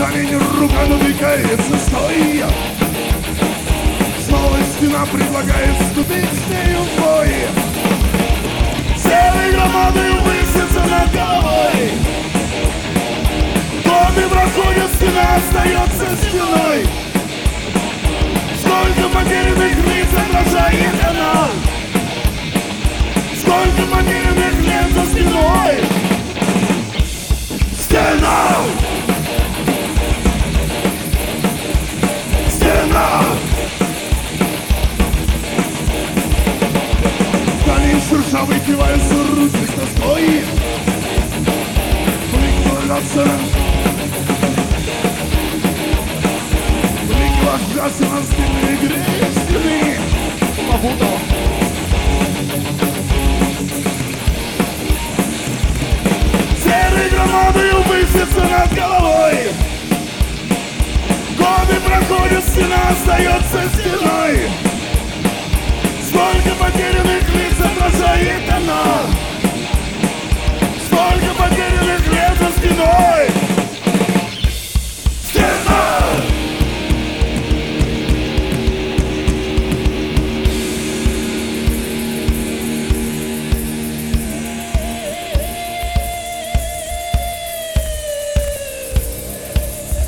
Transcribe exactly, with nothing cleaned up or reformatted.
камень, рука натыкается, стой. Снова стена предлагает вступить с нею в бой. Целой громадой высится над головой. Годы проходят, стена остается стеной. Сколько потерянных лиц отражает она. Сколько потерянных лет за спиной. Стена! Стена! Камень шершавый кивается, руки с тоской. Прикладываться. Прикладываться на стены грязь. Побудо. Серой громадою высится над головой. Годы проходят, стена остается стеной. Сколько потерянных лиц отражает она.